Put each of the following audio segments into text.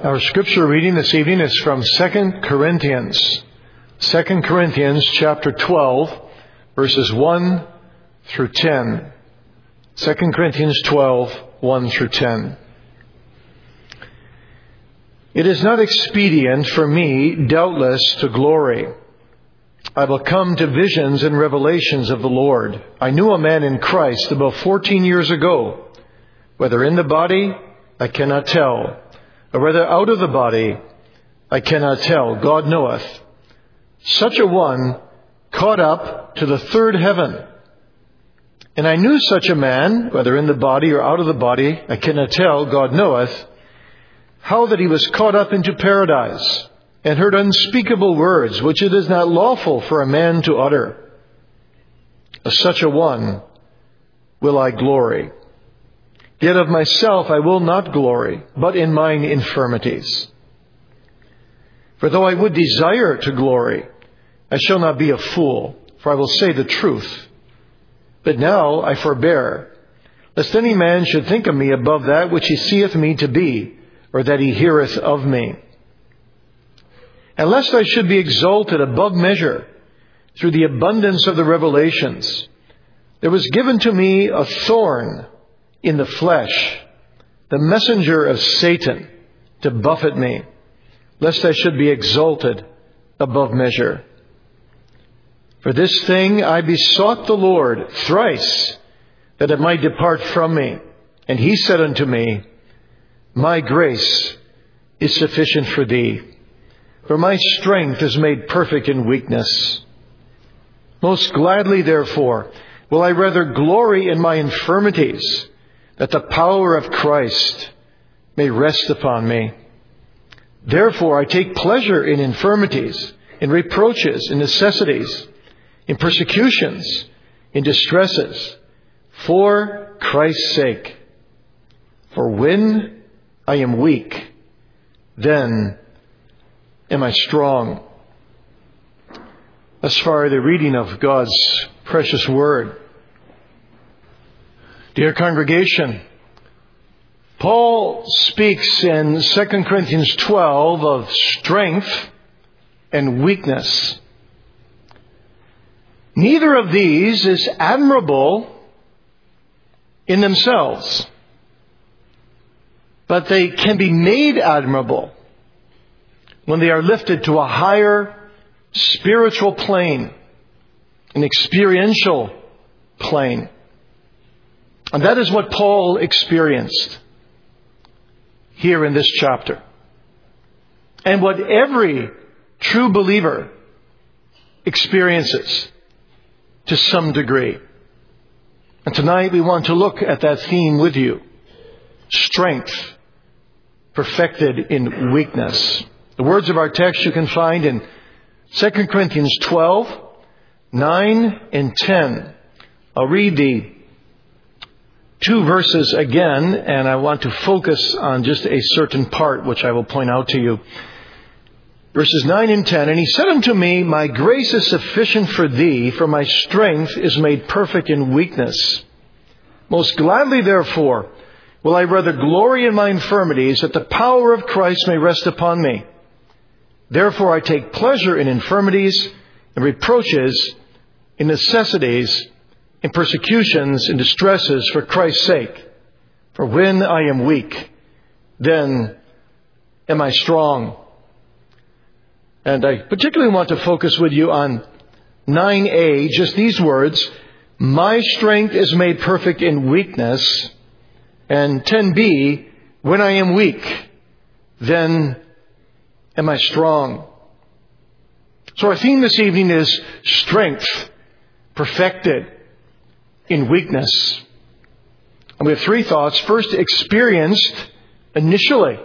Our scripture reading this evening is from 2 Corinthians. 2 Corinthians chapter 12, verses 1 through 10. 2 Corinthians 12, 1 through 10. It is not expedient for me, doubtless, to glory. I will come to visions and revelations of the Lord. I knew a man in Christ about 14 years ago. Whether in the body, I cannot tell, or whether out of the body, I cannot tell. God knoweth. Such a one caught up to the third heaven. And I knew such a man, whether in the body or out of the body, I cannot tell, God knoweth, how that he was caught up into paradise, and heard unspeakable words, which it is not lawful for a man to utter. Of such a one will I glory. Yet of myself I will not glory, but in mine infirmities. For though I would desire to glory, I shall not be a fool, for I will say the truth. But now I forbear, lest any man should think of me above that which he seeth me to be, or that he heareth of me. And lest I should be exalted above measure through the abundance of the revelations, there was given to me a thorn in the flesh, the messenger of Satan, to buffet me, lest I should be exalted above measure. For this thing I besought the Lord thrice, that it might depart from me. And he said unto me, My grace is sufficient for thee, for my strength is made perfect in weakness. Most gladly, therefore, will I rather glory in my infirmities, that the power of Christ may rest upon me. Therefore I take pleasure in infirmities, in reproaches, in necessities, in persecutions, in distresses, for Christ's sake. For when I am weak, then am I strong. Thus far, the reading of God's precious word. Dear congregation, Paul speaks in 2 Corinthians 12 of strength and weakness. Neither of these is admirable in themselves, but they can be made admirable when they are lifted to a higher spiritual plane, an experiential plane. And that is what Paul experienced here in this chapter. And what every true believer experiences to some degree. And tonight we want to look at that theme with you. Strength perfected in weakness. The words of our text you can find in 2 Corinthians 12, 9 and 10. I'll read the two verses again, and I want to focus on just a certain part, which I will point out to you. Verses 9 and 10, And he said unto me, My grace is sufficient for thee, for my strength is made perfect in weakness. Most gladly, therefore, will I rather glory in my infirmities, that the power of Christ may rest upon me. Therefore I take pleasure in infirmities, in reproaches, in necessities, in persecutions, in distresses, for Christ's sake. For when I am weak, then am I strong. And I particularly want to focus with you on 9a, just these words, My strength is made perfect in weakness. And 10b, when I am weak, then am I strong. So our theme this evening is strength perfected in weakness. And we have three thoughts. First, experienced initially.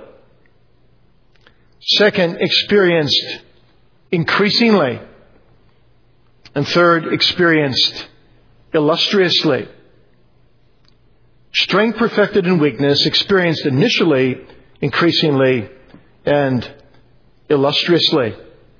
Second, experienced increasingly. And third, experienced illustriously. Strength perfected in weakness, experienced initially, increasingly, and illustriously.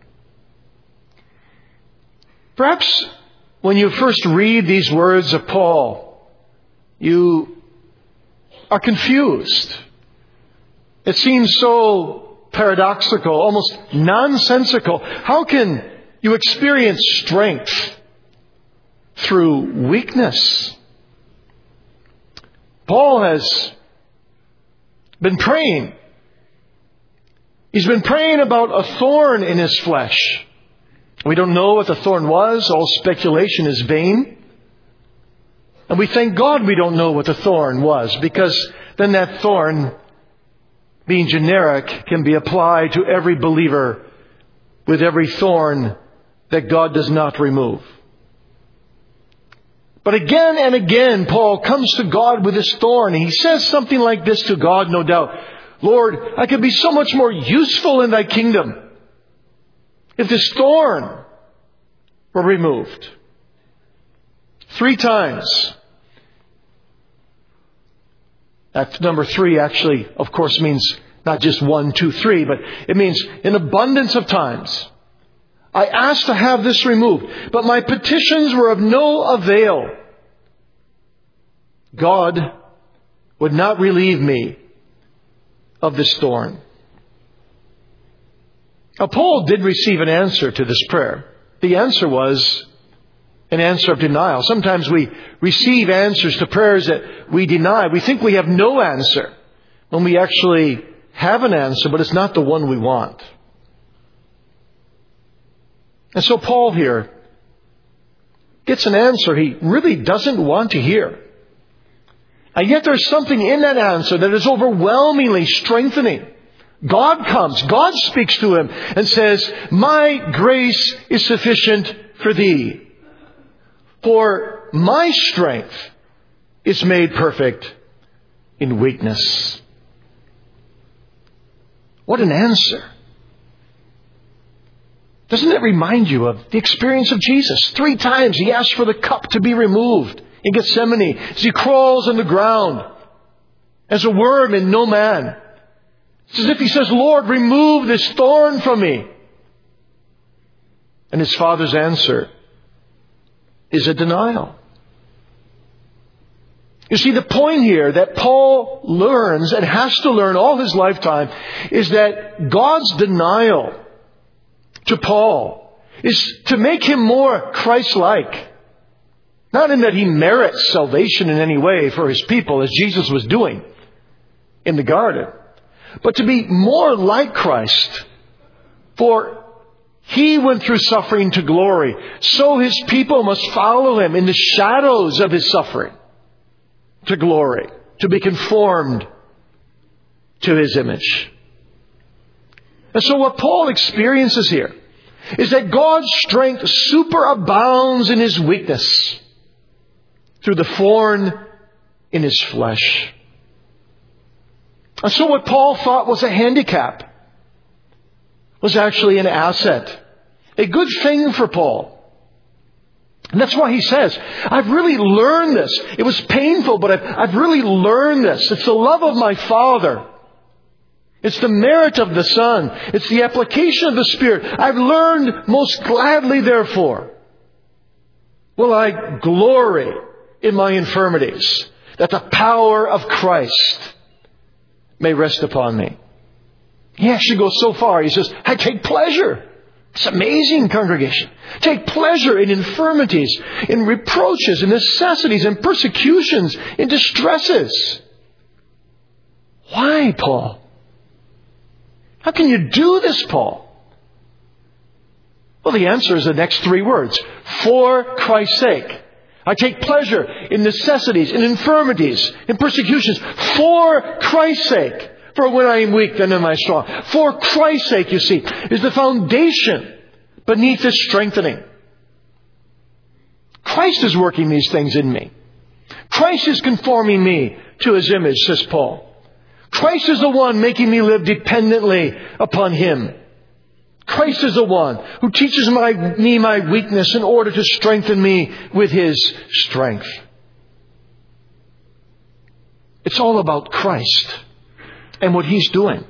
Perhaps when you first read these words of Paul, you are confused. It seems so paradoxical, almost nonsensical. How can you experience strength through weakness? Paul has been praying. He's been praying about a thorn in his flesh. We don't know what the thorn was. All speculation is vain. And we thank God we don't know what the thorn was, because then that thorn, being generic, can be applied to every believer with every thorn that God does not remove. But again and again, Paul comes to God with his thorn. And he says something like this to God, no doubt. Lord, I could be so much more useful in thy kingdom if this thorn were removed. 3 times. That number 3 actually, of course, means not just 1, 2, 3, but it means in abundance of times. I asked to have this removed, but my petitions were of no avail. God would not relieve me of this thorn. Now, Paul did receive an answer to this prayer. The answer was an answer of denial. Sometimes we receive answers to prayers that we deny. We think we have no answer when we actually have an answer, but it's not the one we want. And so Paul here gets an answer he really doesn't want to hear. And yet there's something in that answer that is overwhelmingly strengthening. God comes, God speaks to him and says, my grace is sufficient for thee. For my strength is made perfect in weakness. What an answer. Doesn't it remind you of the experience of Jesus? 3 times he asked for the cup to be removed in Gethsemane as he crawls on the ground as a worm in no man. It's as if he says, Lord, remove this thorn from me. And his Father's answer is a denial. You see, the point here that Paul learns and has to learn all his lifetime is that God's denial to Paul is to make him more Christ-like. Not in that he merits salvation in any way for his people, as Jesus was doing in the garden, but to be more like Christ. For he went through suffering to glory, so his people must follow him in the shadows of his suffering to glory, to be conformed to his image. And so what Paul experiences here is that God's strength superabounds in his weakness through the thorn in his flesh. And so what Paul thought was a handicap was actually an asset, a good thing for Paul. And that's why he says, I've really learned this. It was painful, but I've really learned this. It's the love of my Father. It's the merit of the Son. It's the application of the Spirit. I've learned most gladly, therefore, will I glory in my infirmities, that the power of Christ may rest upon me. He actually goes so far. He says, I take pleasure. It's amazing, congregation. Take pleasure in infirmities, in reproaches, in necessities, in persecutions, in distresses. Why, Paul? How can you do this, Paul? Well, the answer is the next 3 words. For Christ's sake. I take pleasure in necessities, in infirmities, in persecutions. For Christ's sake. For when I am weak, then am I strong. For Christ's sake, you see, is the foundation beneath this strengthening. Christ is working these things in me. Christ is conforming me to his image, says Paul. Christ is the one making me live dependently upon him. Christ is the one who teaches me my weakness in order to strengthen me with his strength. It's all about Christ and what he's doing.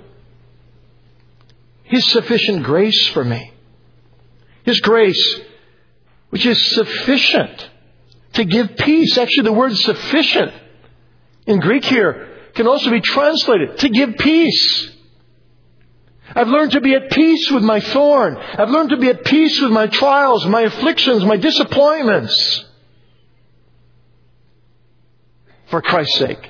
His sufficient grace for me. His grace, which is sufficient to give peace. Actually, the word sufficient in Greek here can also be translated to give peace. I've learned to be at peace with my thorn. I've learned to be at peace with my trials, my afflictions, my disappointments. For Christ's sake.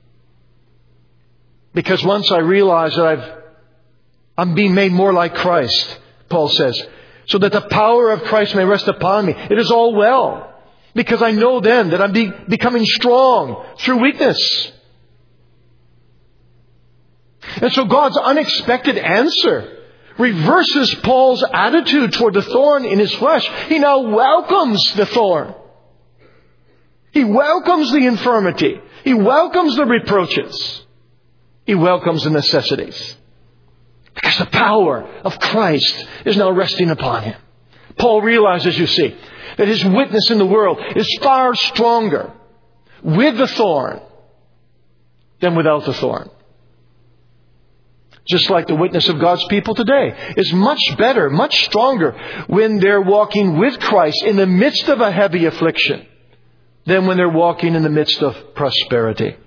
Because once I realize that I'm being made more like Christ, Paul says, so that the power of Christ may rest upon me. It is all well. Because I know then that I'm becoming strong through weakness. And so God's unexpected answer reverses Paul's attitude toward the thorn in his flesh. He now welcomes the thorn. He welcomes the infirmity. He welcomes the reproaches. He welcomes the necessities. Because the power of Christ is now resting upon him. Paul realizes, you see, that his witness in the world is far stronger with the thorn than without the thorn. Just like the witness of God's people today is much better, much stronger when they're walking with Christ in the midst of a heavy affliction than when they're walking in the midst of prosperity.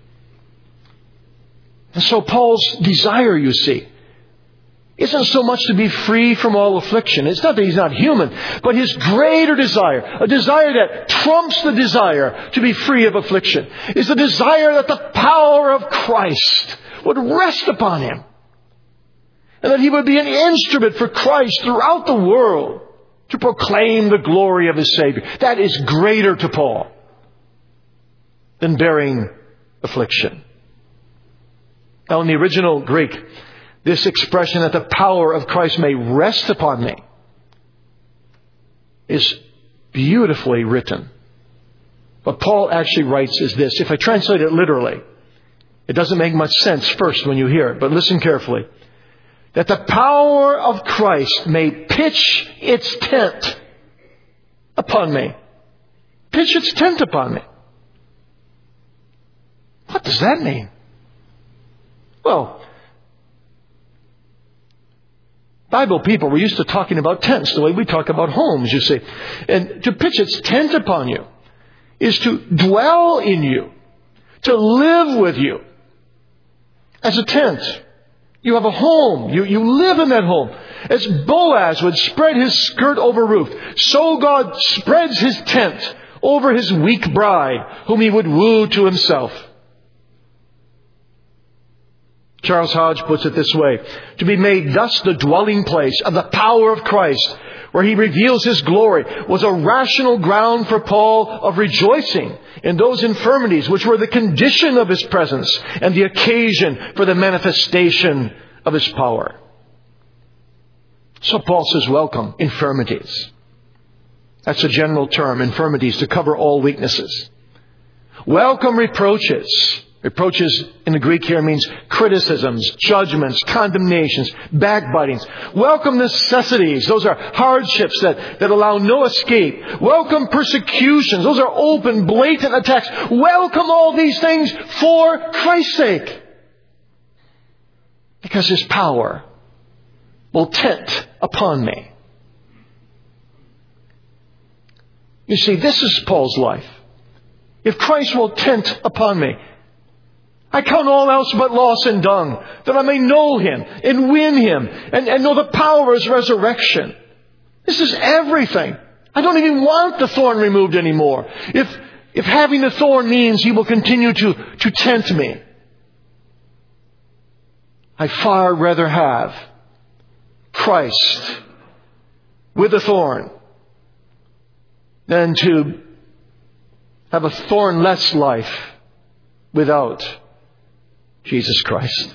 And so Paul's desire, you see, isn't so much to be free from all affliction. It's not that he's not human, but his greater desire, a desire that trumps the desire to be free of affliction, is the desire that the power of Christ would rest upon him. And that he would be an instrument for Christ throughout the world to proclaim the glory of his Savior. That is greater to Paul than bearing affliction. Now in the original Greek, this expression that the power of Christ may rest upon me is beautifully written. What Paul actually writes is this. If I translate it literally, it doesn't make much sense first when you hear it, but listen carefully. That the power of Christ may pitch its tent upon me. Pitch its tent upon me. What does that mean? Well, Bible people were used to talking about tents the way we talk about homes, you see. And to pitch its tent upon you is to dwell in you, to live with you as a tent. You have a home. You live in that home. As Boaz would spread his skirt over Ruth, so God spreads his tent over his weak bride, whom he would woo to himself. Charles Hodge puts it this way. To be made thus the dwelling place of the power of Christ, where he reveals his glory, was a rational ground for Paul of rejoicing in those infirmities which were the condition of his presence and the occasion for the manifestation of his power. So Paul says, welcome infirmities. That's a general term, infirmities, to cover all weaknesses. Welcome reproaches. Reproaches in the Greek here means criticisms, judgments, condemnations, backbitings. Welcome necessities. Those are hardships that allow no escape. Welcome persecutions. Those are open, blatant attacks. Welcome all these things for Christ's sake. Because his power will tent upon me. You see, this is Paul's life. If Christ will tent upon me, I count all else but loss and dung, that I may know him and win him and know the power of his resurrection. This is everything. I don't even want the thorn removed anymore. If having the thorn means he will continue to tempt me, I'd far rather have Christ with a thorn than to have a thornless life without Jesus Christ.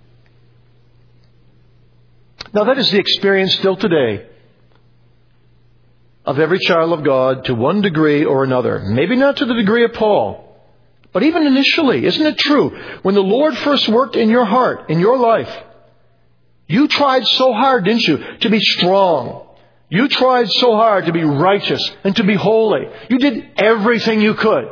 Now that is the experience still today of every child of God to one degree or another. Maybe not to the degree of Paul, but even initially, isn't it true? When the Lord first worked in your heart, in your life, you tried so hard, didn't you, to be strong. You tried so hard to be righteous and to be holy. You did everything you could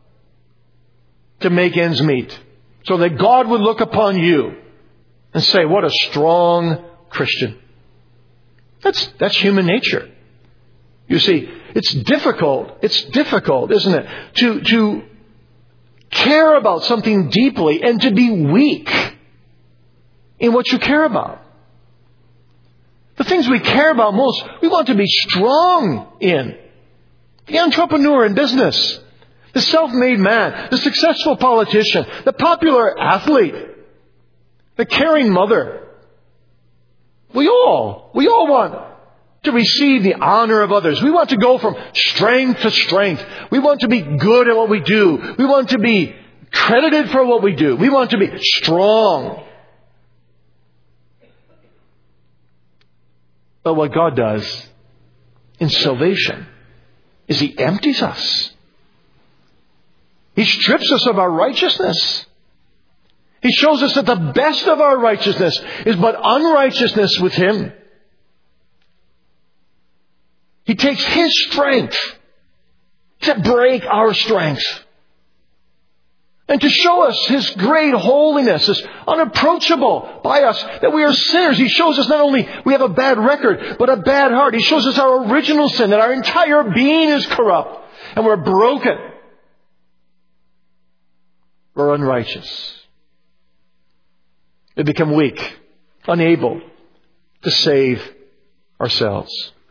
to make ends meet, so that God would look upon you and say, what a strong Christian. That's human nature. You see, it's difficult, isn't it, to care about something deeply and to be weak in what you care about. things we care about most, we want to be strong in. The entrepreneur in business, the self-made man, the successful politician, the popular athlete, the caring mother. We all want to receive the honor of others. We want to go from strength to strength. We want to be good at what we do. We want to be credited for what we do. We want to be strong. But what God does in salvation is He empties us. He strips us of our righteousness. He shows us that the best of our righteousness is but unrighteousness with Him. He takes His strength to break our strength. And to show us His great holiness is unapproachable by us, that we are sinners. He shows us not only we have a bad record, but a bad heart. He shows us our original sin, that our entire being is corrupt and we're broken. We're unrighteous. We become weak, unable to save ourselves.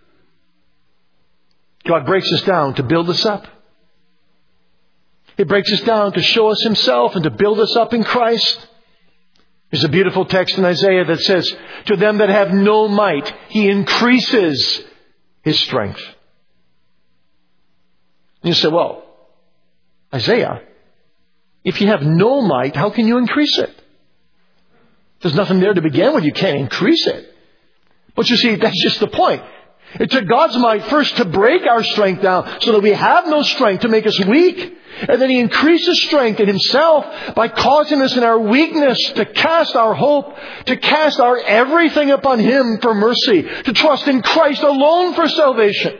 God breaks us down to build us up. He breaks us down to show us Himself and to build us up in Christ. There's a beautiful text in Isaiah that says, to them that have no might, He increases His strength. And you say, well, Isaiah, if you have no might, how can you increase it? There's nothing there to begin with. You can't increase it. But you see, that's just the point. It took God's might first to break our strength down so that we have no strength, to make us weak. And then He increases strength in Himself by causing us in our weakness to cast our hope, to cast our everything upon Him for mercy, to trust in Christ alone for salvation.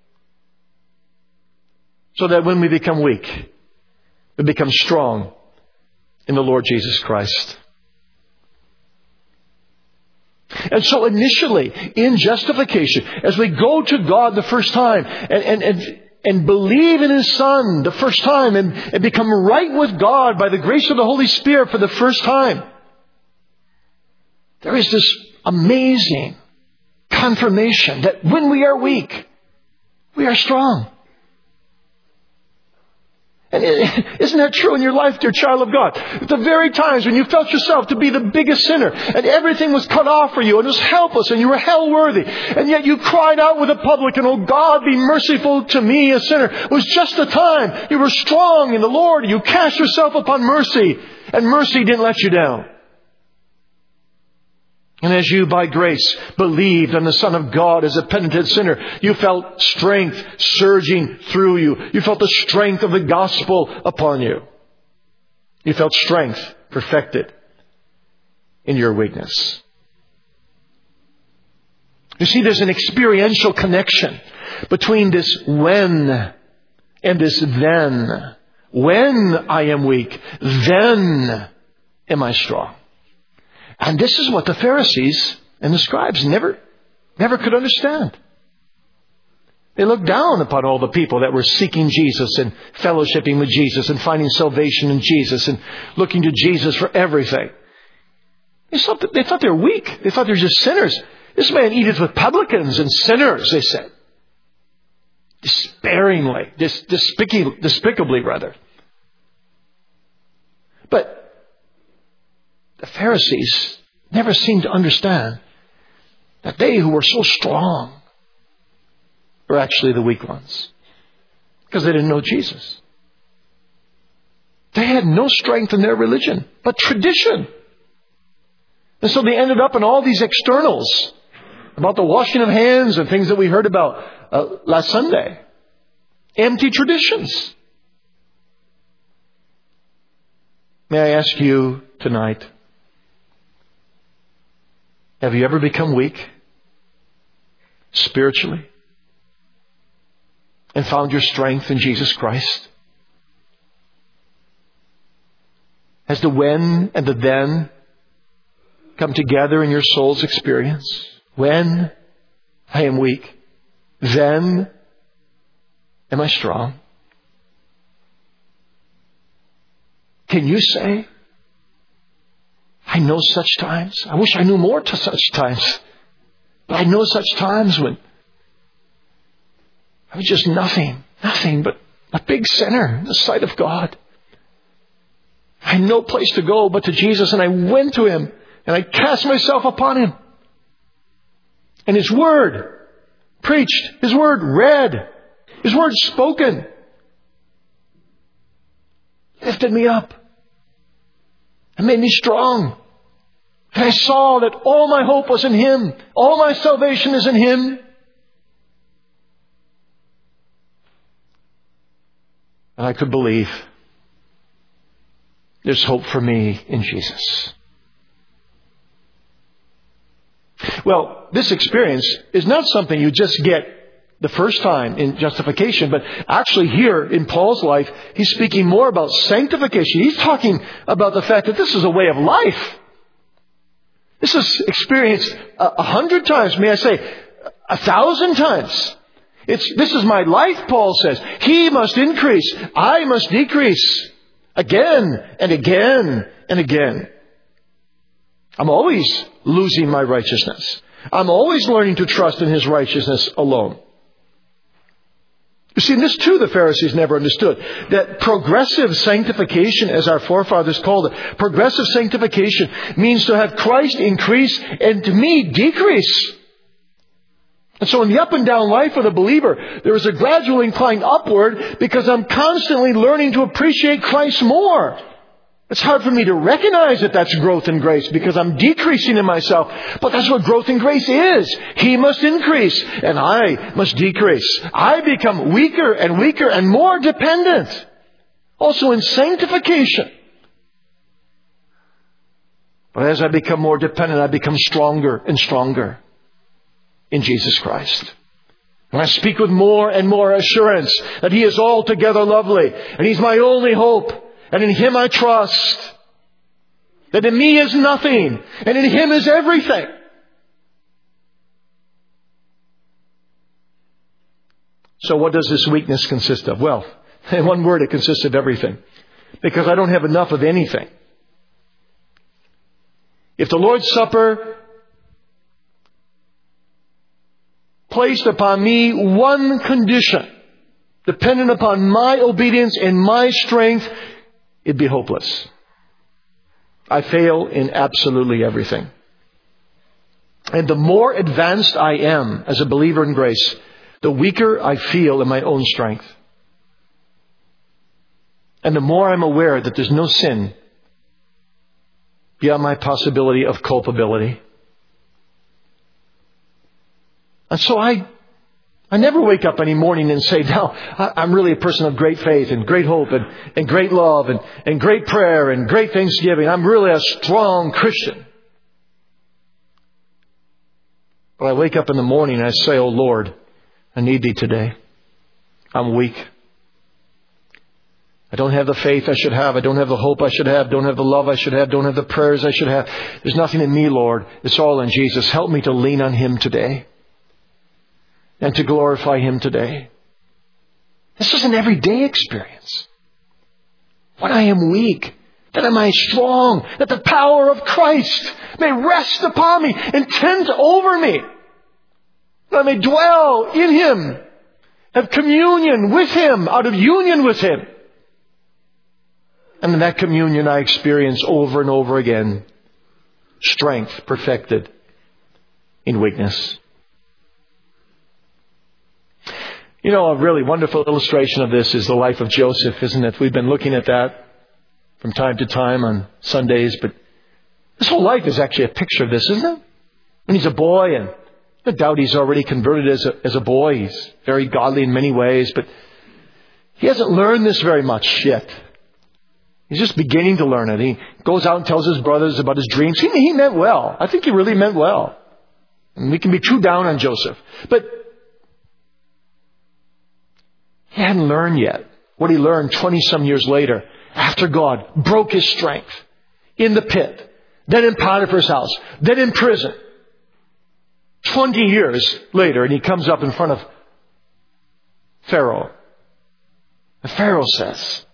So that when we become weak, we become strong in the Lord Jesus Christ. And so initially, in justification, as we go to God the first time and believe in His Son the first time and become right with God by the grace of the Holy Spirit for the first time, there is this amazing confirmation that when we are weak, we are strong. And isn't that true in your life, dear child of God? At the very times when you felt yourself to be the biggest sinner and everything was cut off for you and it was helpless and you were hell worthy, and yet you cried out with a publican, "Oh God, be merciful to me, a sinner." It was just the time you were strong in the Lord. You cast yourself upon mercy, and mercy didn't let you down. And as you, by grace, believed on the Son of God as a penitent sinner, you felt strength surging through you. You felt the strength of the gospel upon you. You felt strength perfected in your weakness. You see, there's an experiential connection between this when and this then. When I am weak, then am I strong. And this is what the Pharisees and the scribes never could understand. They looked down upon all the people that were seeking Jesus and fellowshipping with Jesus and finding salvation in Jesus and looking to Jesus for everything. They thought they were weak. They thought they were just sinners. This man eateth with publicans and sinners, they said. Despairingly, despicably rather. But the Pharisees never seemed to understand that they who were so strong were actually the weak ones, because they didn't know Jesus. They had no strength in their religion, but tradition. And so they ended up in all these externals about the washing of hands and things that we heard about last Sunday. Empty traditions. May I ask you tonight, have you ever become weak spiritually and found your strength in Jesus Christ? Has the when and the then come together in your soul's experience? When I am weak, then am I strong? Can you say, I know such times? I wish I knew more to such times. But I know such times when I was just nothing but a big sinner in the sight of God. I had no place to go but to Jesus, and I went to Him, and I cast myself upon Him. And His Word preached, His Word read, His Word spoken, lifted me up and made me strong. And I saw that all my hope was in Him. All my salvation is in Him. And I could believe there's hope for me in Jesus. Well, this experience is not something you just get the first time in justification, but actually here in Paul's life, he's speaking more about sanctification. He's talking about the fact that this is a way of life. This is experienced 100 times, may I say 1,000 times. This is my life, Paul says. He must increase. I must decrease. Again and again and again. I'm always losing my righteousness. I'm always learning to trust in His righteousness alone. You see, this too the Pharisees never understood. That progressive sanctification, as our forefathers called it, progressive sanctification means to have Christ increase and to me decrease. And so in the up and down life of the believer, there is a gradual incline upward because I'm constantly learning to appreciate Christ more. It's hard for me to recognize that that's growth in grace because I'm decreasing in myself. But that's what growth in grace is. He must increase and I must decrease. I become weaker and weaker and more dependent. Also in sanctification. But as I become more dependent, I become stronger and stronger in Jesus Christ. And I speak with more and more assurance that He is altogether lovely and He's my only hope. And in Him I trust. That in me is nothing. And in Him is everything. So what does this weakness consist of? Well, in one word, it consists of everything. Because I don't have enough of anything. If the Lord's Supper placed upon me one condition, dependent upon my obedience and my strength, it'd be hopeless. I fail in absolutely everything. And the more advanced I am as a believer in grace, the weaker I feel in my own strength. And the more I'm aware that there's no sin beyond my possibility of culpability. And so I never wake up any morning and say, now, I'm really a person of great faith and great hope and great love and great prayer and great thanksgiving. I'm really a strong Christian. But I wake up in the morning and I say, oh Lord, I need Thee today. I'm weak. I don't have the faith I should have. I don't have the hope I should have. Don't have the love I should have. Don't have the prayers I should have. There's nothing in me, Lord. It's all in Jesus. Help me to lean on Him today. And to glorify Him today. This is an everyday experience. When I am weak, that I may strong, that the power of Christ may rest upon me and tend over me. That I may dwell in Him, have communion with Him, out of union with Him. And in that communion I experience over and over again strength perfected in weakness. You know, a really wonderful illustration of this is the life of Joseph, isn't it? We've been looking at that from time to time on Sundays, but his whole life is actually a picture of this, isn't it? When he's a boy, and no doubt he's already converted as a boy. He's very godly in many ways, but he hasn't learned this very much yet. He's just beginning to learn it. He goes out and tells his brothers about his dreams. He meant well. I think he really meant well. And we can be too down on Joseph. But he hadn't learned yet what he learned 20-some years later after God broke his strength in the pit, then in Potiphar's house, then in prison. 20 years later, and he comes up in front of Pharaoh. And Pharaoh says,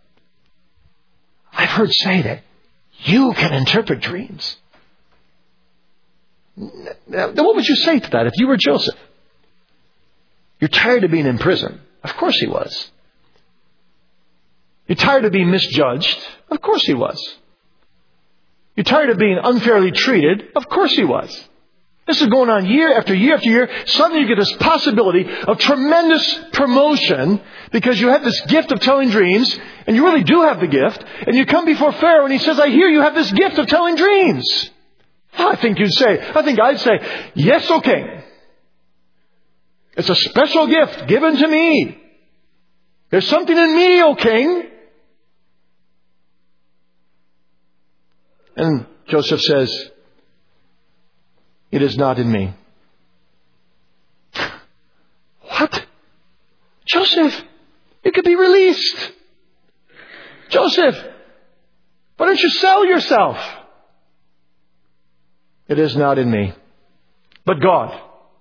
I've heard say that you can interpret dreams. Now, what would you say to that if you were Joseph? You're tired of being in prison. Of course he was. You're tired of being misjudged. Of course he was. You're tired of being unfairly treated. Of course he was. This is going on year after year after year. Suddenly you get this possibility of tremendous promotion because you have this gift of telling dreams, and you really do have the gift, and you come before Pharaoh and he says, I hear you have this gift of telling dreams. I think I'd say, yes, O king. It's a special gift given to me. There's something in me, O king. And Joseph says, it is not in me. What? Joseph, you could be released. Joseph, why don't you sell yourself? It is not in me. But God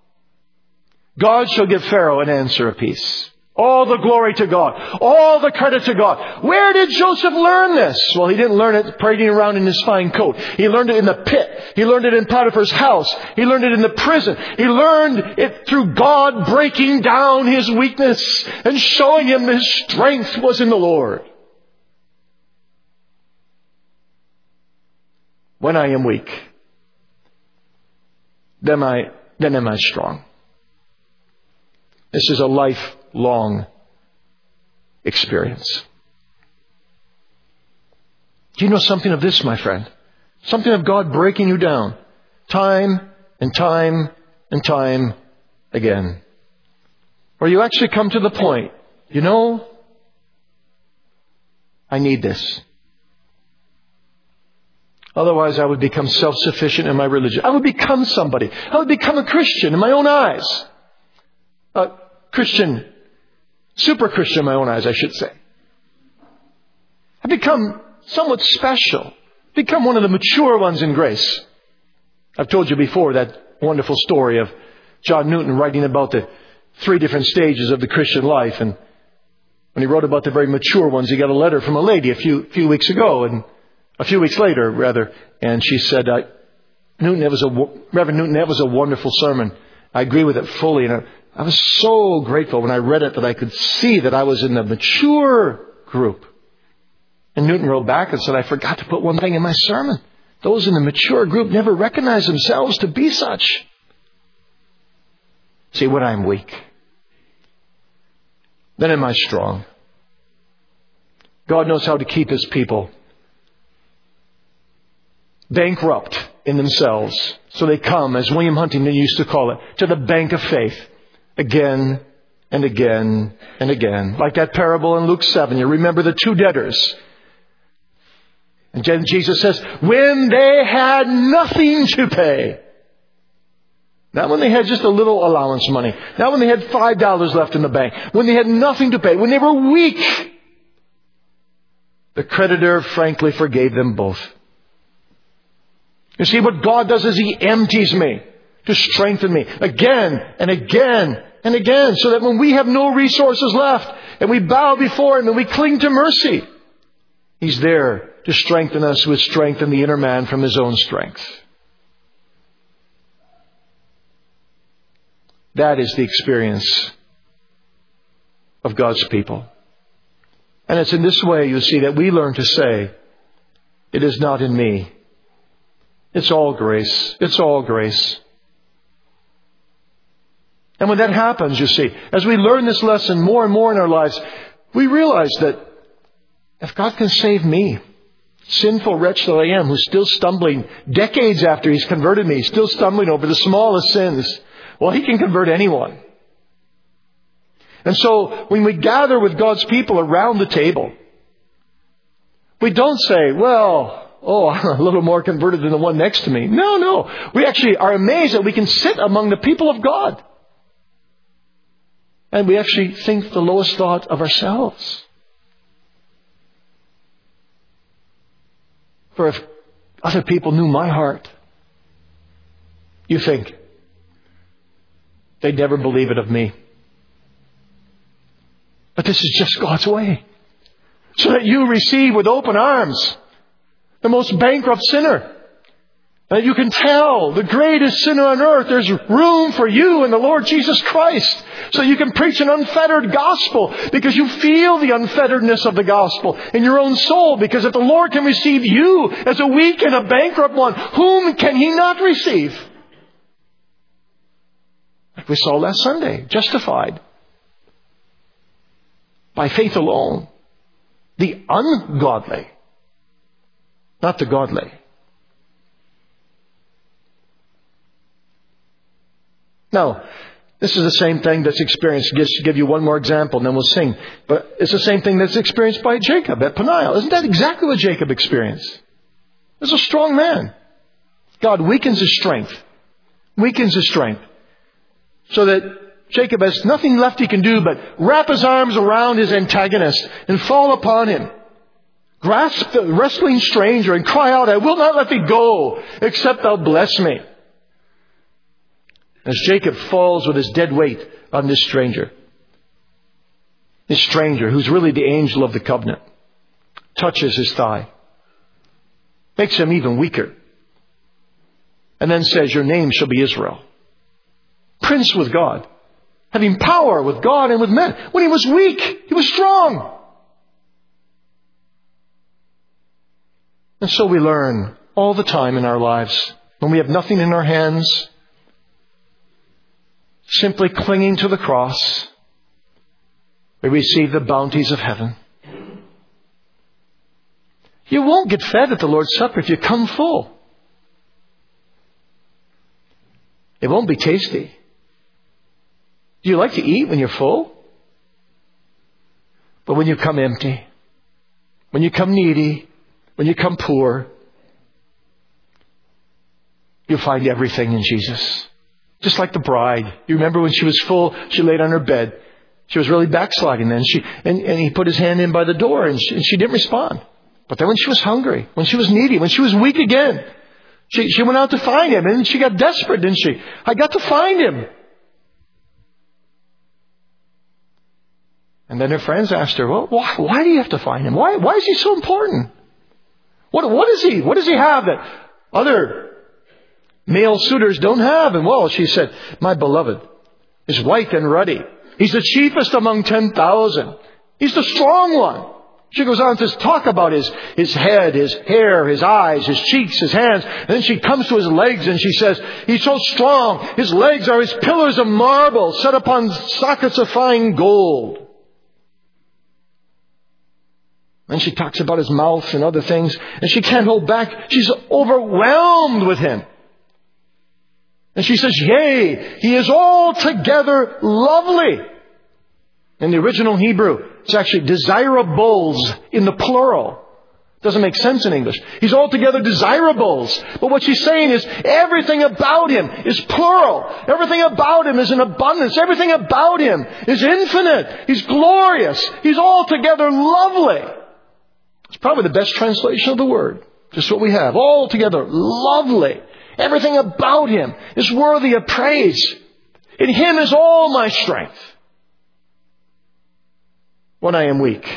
shall give Pharaoh an answer of peace. All the glory to God. All the credit to God. Where did Joseph learn this? Well, he didn't learn it parading around in his fine coat. He learned it in the pit. He learned it in Potiphar's house. He learned it in the prison. He learned it through God breaking down his weakness and showing him his strength was in the Lord. When I am weak, then am I strong. This is a lifelong experience. Do you know something of this, my friend? Something of God breaking you down time and time and time again. Where you actually come to the point, I need this. Otherwise, I would become self-sufficient in my religion. I would become somebody. I would become a Christian in my own eyes. Christian, super Christian in my own eyes, I should say. I become somewhat special. Become one of the mature ones in grace. I've told you before that wonderful story of John Newton writing about the 3 different stages of the Christian life. And when he wrote about the very mature ones, he got a letter from a lady a few weeks later, and she said, Reverend Newton, that was a wonderful sermon. I agree with it fully. And I was so grateful when I read it that I could see that I was in the mature group. And Newton wrote back and said, I forgot to put one thing in my sermon. Those in the mature group never recognize themselves to be such. See, when I'm weak, then am I strong. God knows how to keep His people bankrupt in themselves. So they come, as William Huntington used to call it, to the bank of faith. Again and again and again. Like that parable in Luke 7. You remember the 2 debtors. And then Jesus says, when they had nothing to pay. Not when they had just a little allowance money. Not when they had $5 left in the bank. When they had nothing to pay. When they were weak. The creditor frankly forgave them both. You see, what God does is He empties me to strengthen me again and again and again, so that when we have no resources left and we bow before Him and we cling to mercy, He's there to strengthen us with strength in the inner man from His own strength. That is the experience of God's people. And it's in this way, you see, that we learn to say, it is not in me. It's all grace. It's all grace. And when that happens, you see, as we learn this lesson more and more in our lives, we realize that if God can save me, sinful wretch that I am, who's still stumbling decades after He's converted me, still stumbling over the smallest sins, well, He can convert anyone. And so when we gather with God's people around the table, we don't say, well, I'm a little more converted than the one next to me. No. We actually are amazed that we can sit among the people of God. And we actually think the lowest thought of ourselves. For if other people knew my heart, you think they'd never believe it of me. But this is just God's way. So that you receive with open arms the most bankrupt sinner. And you can tell the greatest sinner on earth, there's room for you in the Lord Jesus Christ. So you can preach an unfettered gospel because you feel the unfetteredness of the gospel in your own soul. Because if the Lord can receive you as a weak and a bankrupt one, whom can He not receive? Like we saw last Sunday, justified by faith alone. The ungodly, not the godly. Now, this is the same thing that's experienced. Just to give you one more example, and then we'll sing. But it's the same thing that's experienced by Jacob at Peniel. Isn't that exactly what Jacob experienced? He's a strong man. God weakens his strength. Weakens his strength. So that Jacob has nothing left he can do but wrap his arms around his antagonist and fall upon him. Grasp the wrestling stranger and cry out, I will not let thee go, except thou bless me. As Jacob falls with his dead weight on this stranger who's really the angel of the covenant, touches his thigh, makes him even weaker, and then says, your name shall be Israel. Prince with God, having power with God and with men. When he was weak, he was strong. And so we learn all the time in our lives, when we have nothing in our hands, simply clinging to the cross, we receive the bounties of heaven. You won't get fed at the Lord's Supper if you come full. It won't be tasty. Do you like to eat when you're full? But when you come empty, when you come needy, when you come poor, you'll find everything in Jesus. Just like the bride. You remember when she was full, she laid on her bed. She was really backsliding then. And he put his hand in by the door and she didn't respond. But then when she was hungry, when she was needy, when she was weak again, she went out to find him. And she got desperate, didn't she? I got to find him. And then her friends asked her, well, why do you have to find him? Why is he so important? What is he? What does he have that other male suitors don't have? And well, she said, my beloved is white and ruddy. He's the chiefest among 10,000. He's the strong one. She goes on to talk about his head, his hair, his eyes, his cheeks, his hands. And then she comes to his legs and she says, he's so strong. His legs are his pillars of marble set upon sockets of fine gold. And she talks about his mouth and other things. And she can't hold back. She's overwhelmed with him. And she says, yea, he is altogether lovely. In the original Hebrew, it's actually desirables in the plural. Doesn't make sense in English. He's altogether desirables. But what she's saying is everything about him is plural. Everything about him is in abundance. Everything about him is infinite. He's glorious. He's altogether lovely. It's probably the best translation of the word. Just what we have. Altogether lovely. Everything about him is worthy of praise. In him is all my strength. When I am weak,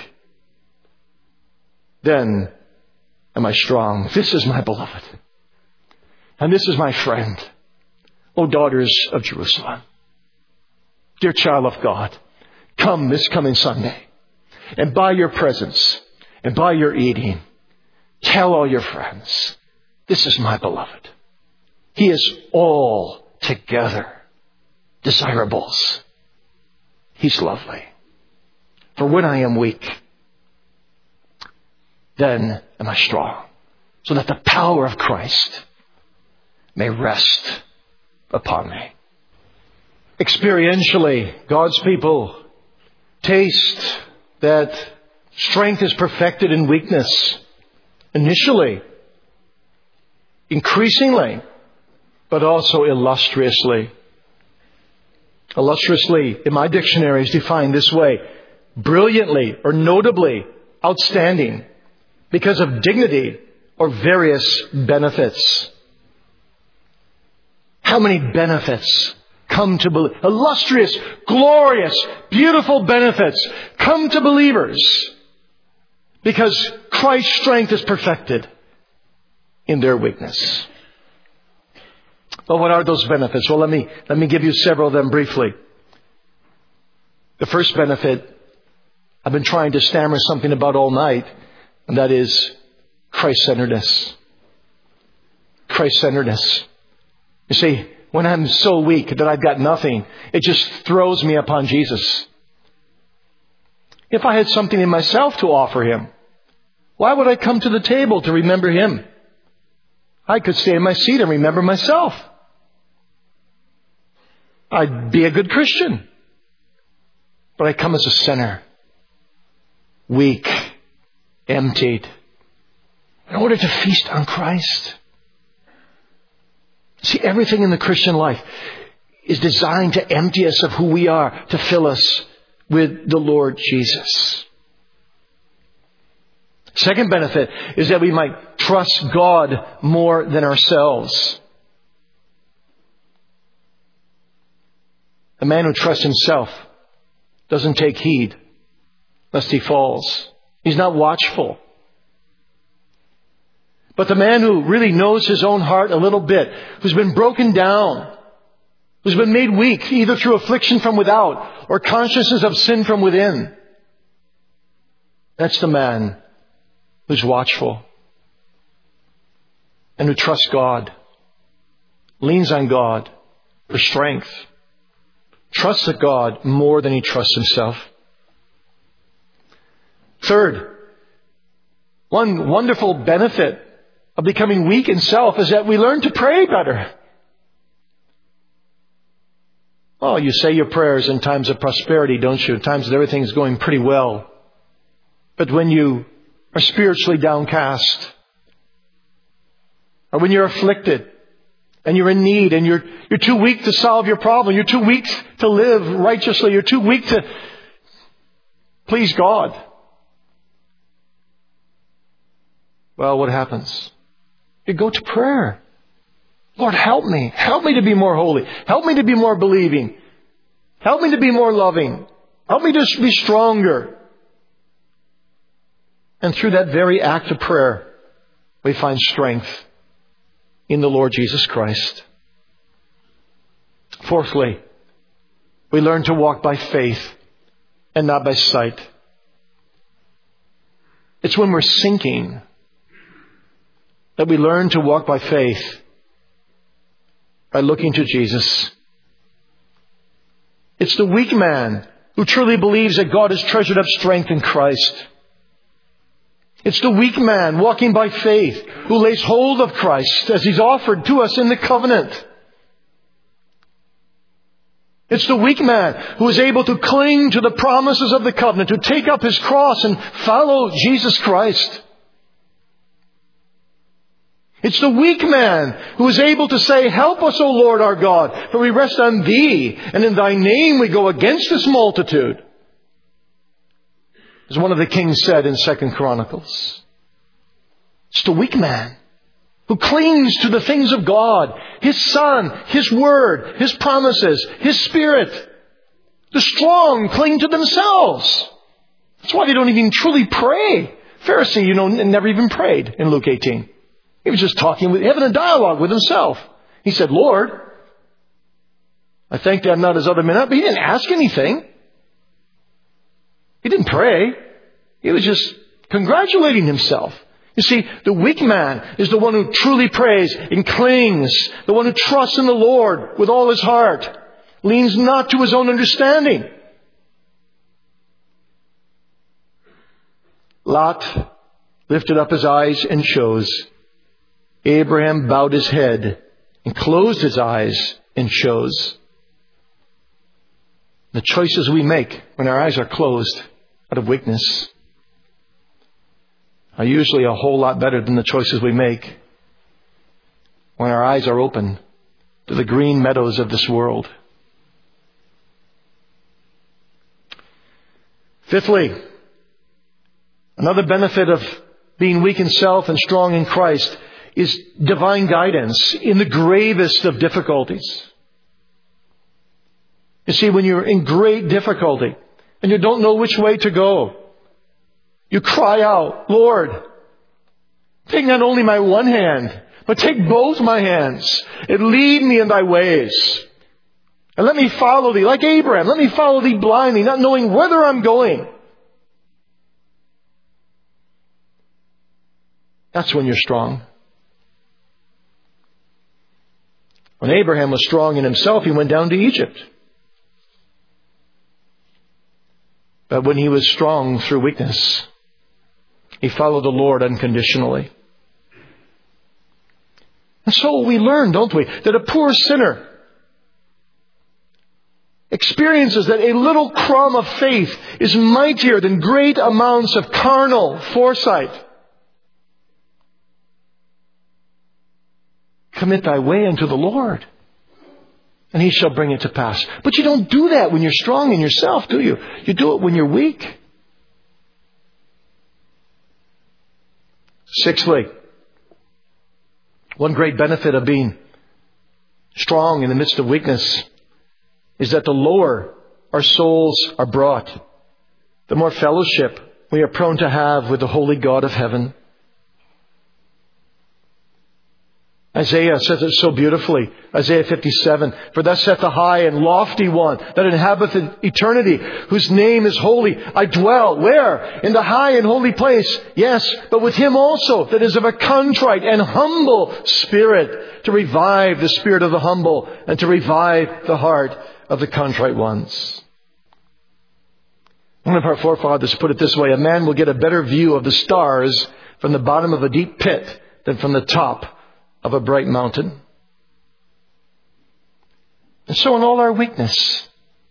then am I strong. This is my beloved. And this is my friend. O daughters of Jerusalem. Dear child of God, come this coming Sunday. And by your presence and by your eating, tell all your friends, this is my beloved. He is altogether desirables. He's lovely. For when I am weak, then am I strong. So that the power of Christ may rest upon me. Experientially, God's people taste that strength is perfected in weakness. Initially, increasingly, but also illustriously. Illustriously, in my dictionary, is defined this way. Brilliantly or notably outstanding because of dignity or various benefits. How many benefits come to believe? Illustrious, glorious, beautiful benefits come to believers because Christ's strength is perfected in their weakness. Well, what are those benefits? Well, let me give you several of them briefly. The first benefit I've been trying to stammer something about all night, and that is Christ-centeredness. Christ-centeredness. You see, when I'm so weak that I've got nothing, it just throws me upon Jesus. If I had something in myself to offer Him, why would I come to the table to remember Him? I could stay in my seat and remember myself. I'd be a good Christian. But I come as a sinner, weak, emptied, in order to feast on Christ. See, everything in the Christian life is designed to empty us of who we are, to fill us with the Lord Jesus. Second benefit is that we might trust God more than ourselves. The man who trusts himself doesn't take heed lest he falls. He's not watchful. But the man who really knows his own heart a little bit, who's been broken down, who's been made weak, either through affliction from without or consciousness of sin from within, that's the man who's watchful and who trusts God, leans on God for strength, trusts God more than he trusts himself. Third, one wonderful benefit of becoming weak in self is that we learn to pray better. Oh, you say your prayers in times of prosperity, don't you? In times that everything's going pretty well. But when you are spiritually downcast, or when you're afflicted, and you're in need, and you're too weak to solve your problem, you're too weak to live righteously, you're too weak to please God. Well, what happens? You go to prayer. Lord, help me. Help me to be more holy. Help me to be more believing. Help me to be more loving. Help me to be stronger. And through that very act of prayer, we find strength in the Lord Jesus Christ. Fourthly, we learn to walk by faith and not by sight. It's when we're sinking that we learn to walk by faith by looking to Jesus. It's the weak man who truly believes that God has treasured up strength in Christ. It's the weak man walking by faith who lays hold of Christ as He's offered to us in the covenant. It's the weak man who is able to cling to the promises of the covenant, to take up his cross and follow Jesus Christ. It's the weak man who is able to say, help us, O Lord our God, for we rest on Thee, and in Thy name we go against this multitude. As one of the kings said in 2 Chronicles. It's the weak man who clings to the things of God, His Son, His Word, His promises, His Spirit. The strong cling to themselves. That's why they don't even truly pray. Pharisee, never even prayed in Luke 18. He was just having a dialogue with himself. He said, Lord, I thank Thee I'm not as other men. But he didn't ask anything. He didn't pray. He was just congratulating himself. You see, the weak man is the one who truly prays and clings. The one who trusts in the Lord with all his heart. Leans not to his own understanding. Lot lifted up his eyes and chose. Abraham bowed his head and closed his eyes and chose. The choices we make when our eyes are closed out of weakness are usually a whole lot better than the choices we make when our eyes are open to the green meadows of this world. Fifthly, another benefit of being weak in self and strong in Christ is divine guidance in the gravest of difficulties. You see, when you're in great difficulty and you don't know which way to go, you cry out, Lord, take not only my one hand, but take both my hands and lead me in thy ways. And let me follow thee, like Abraham. Let me follow thee blindly, not knowing whither I'm going. That's when you're strong. When Abraham was strong in himself, he went down to Egypt. But when he was strong through weakness, he followed the Lord unconditionally. And so we learn, don't we, that a poor sinner experiences that a little crumb of faith is mightier than great amounts of carnal foresight. Commit thy way unto the Lord, and He shall bring it to pass. But you don't do that when you're strong in yourself, do you? You do it when you're weak. Sixthly, one great benefit of being strong in the midst of weakness is that the lower our souls are brought, the more fellowship we are prone to have with the holy God of heaven. Isaiah says it so beautifully. Isaiah 57. For thus saith the high and lofty one that inhabiteth eternity, whose name is holy. I dwell, where? In the high and holy place. Yes, but with him also that is of a contrite and humble spirit, to revive the spirit of the humble and to revive the heart of the contrite ones. One of our forefathers put it this way: a man will get a better view of the stars from the bottom of a deep pit than from the top of a bright mountain. And so in all our weakness,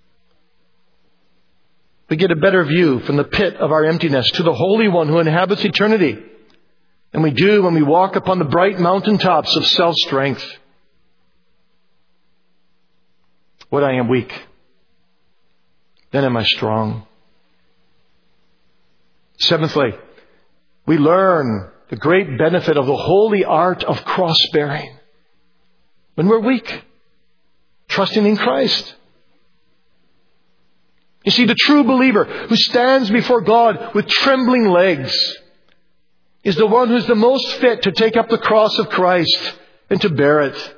we get a better view from the pit of our emptiness to the Holy One who inhabits eternity than we do when we walk upon the bright mountaintops of self-strength. When I am weak, then am I strong. Seventhly, we learn the great benefit of the holy art of cross-bearing when we're weak, trusting in Christ. You see, the true believer who stands before God with trembling legs is the one who's the most fit to take up the cross of Christ and to bear it.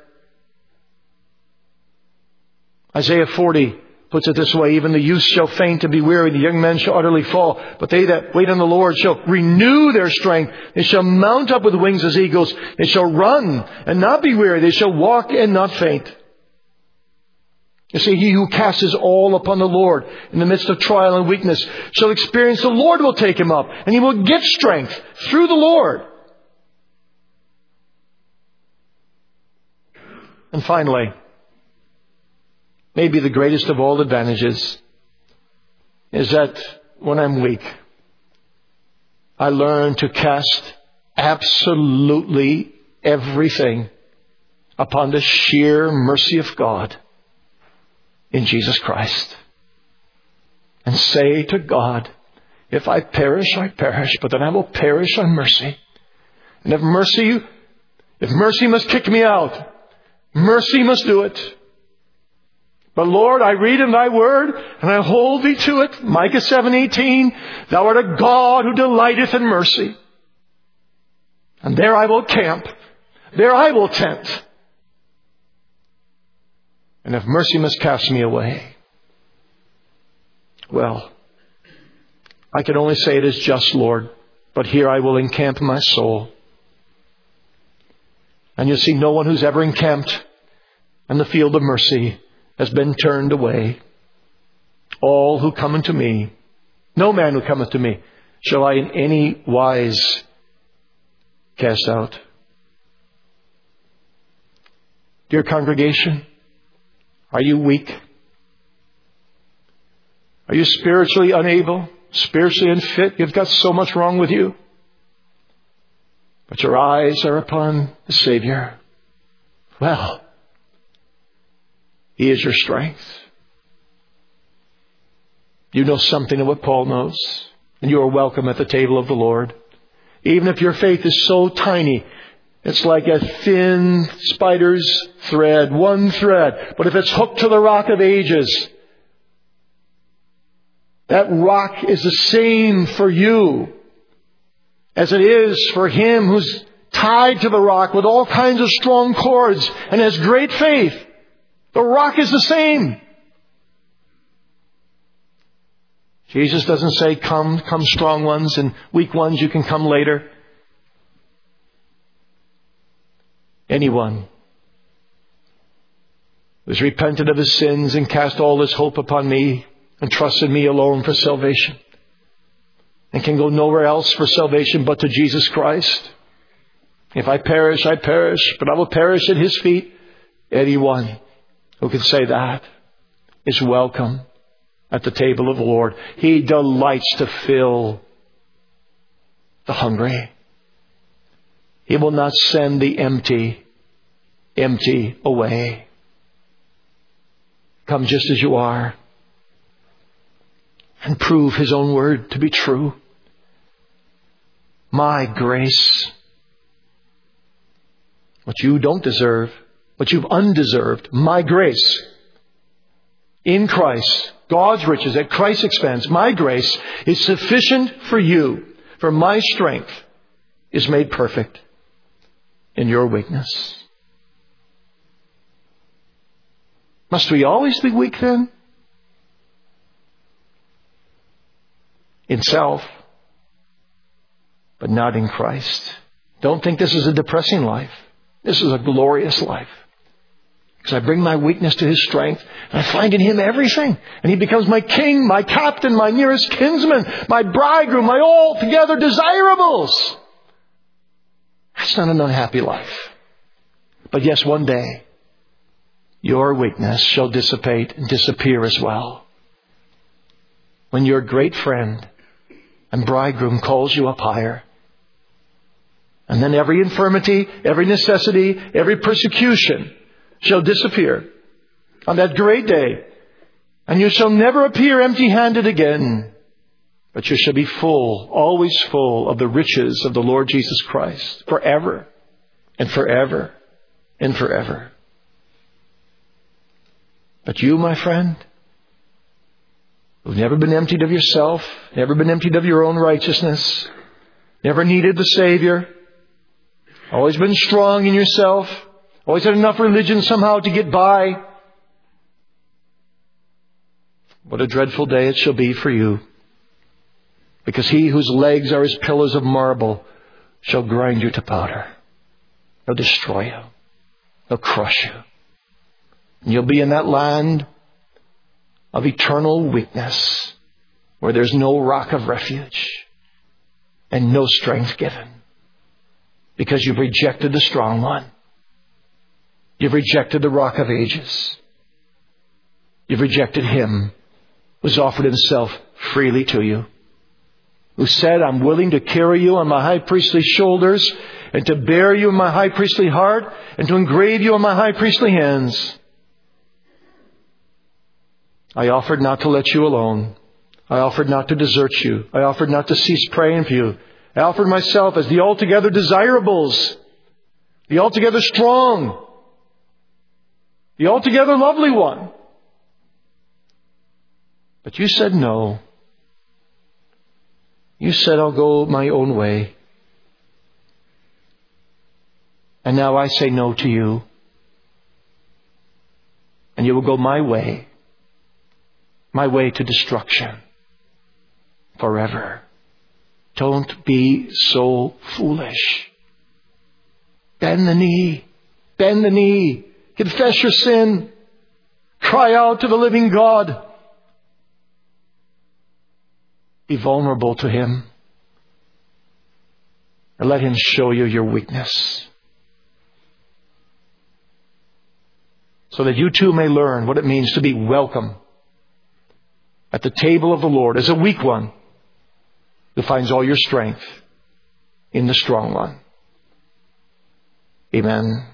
Isaiah 40 puts it this way: even the youth shall faint and be weary, the young men shall utterly fall. But they that wait on the Lord shall renew their strength. They shall mount up with wings as eagles. They shall run and not be weary. They shall walk and not faint. You see, he who casts his all upon the Lord in the midst of trial and weakness shall experience the Lord will take him up, and he will get strength through the Lord. And finally, maybe the greatest of all advantages is that when I'm weak, I learn to cast absolutely everything upon the sheer mercy of God in Jesus Christ. And say to God, if I perish, I perish, but then I will perish on mercy. And if mercy must kick me out, mercy must do it. But Lord, I read in thy word, and I hold thee to it. Micah 7:18, thou art a God who delighteth in mercy. And there I will camp. There I will tent. And if mercy must cast me away, well, I can only say it is just, Lord, but here I will encamp my soul. And you'll see no one who's ever encamped in the field of mercy has been turned away. All who come unto me, no man who cometh to me, shall I in any wise cast out. Dear congregation, are you weak? Are you spiritually unable, spiritually unfit? You've got so much wrong with you. But your eyes are upon the Savior. Well, He is your strength. You know something of what Paul knows, and you are welcome at the table of the Lord. Even if your faith is so tiny, it's like a thin spider's thread, one thread. But if it's hooked to the rock of ages, that rock is the same for you as it is for him who's tied to the rock with all kinds of strong cords and has great faith, the rock is the same. Jesus doesn't say, come strong ones, and weak ones, you can come later. Anyone who has repented of his sins and cast all his hope upon me and trusted me alone for salvation and can go nowhere else for salvation but to Jesus Christ. If I perish, I perish, but I will perish at his feet. Anyone who can say that is welcome at the table of the Lord. He delights to fill the hungry. He will not send the empty away. Come just as you are and prove his own word to be true. My grace, what you don't deserve, what you've undeserved, my grace in Christ, God's riches at Christ's expense, my grace is sufficient for you, for my strength is made perfect in your weakness. Must we always be weak then? In self, but not in Christ. Don't think this is a depressing life. This is a glorious life. Because I bring my weakness to his strength, and I find in him everything. And he becomes my king, my captain, my nearest kinsman, my bridegroom, my altogether desirables. That's not an unhappy life. But yes, one day, your weakness shall dissipate and disappear as well. When your great friend and bridegroom calls you up higher. And then every infirmity, every necessity, every persecution shall disappear on that great day. And you shall never appear empty-handed again. But you shall be full, always full of the riches of the Lord Jesus Christ. Forever and forever and forever. But you, my friend, who've never been emptied of yourself, never been emptied of your own righteousness, never needed the Savior, always been strong in yourself, always had enough religion somehow to get by. What a dreadful day it shall be for you. Because he whose legs are as pillars of marble shall grind you to powder. He'll destroy you. He'll crush you. And you'll be in that land of eternal weakness where there's no rock of refuge and no strength given. Because you've rejected the strong one. You've rejected the rock of ages. You've rejected him who's offered himself freely to you. Who said, I'm willing to carry you on my high priestly shoulders and to bear you in my high priestly heart and to engrave you on my high priestly hands. I offered not to let you alone. I offered not to desert you. I offered not to cease praying for you. I offered myself as the altogether desirables, the altogether strong, the altogether lovely one. But you said no. You said, I'll go my own way. And now I say no to you. And you will go my way to destruction forever. Don't be so foolish. Bend the knee. Bend the knee. Confess your sin. Cry out to the living God. Be vulnerable to him. And let him show you your weakness. So that you too may learn what it means to be welcome at the table of the Lord as a weak one who finds all your strength in the strong one. Amen.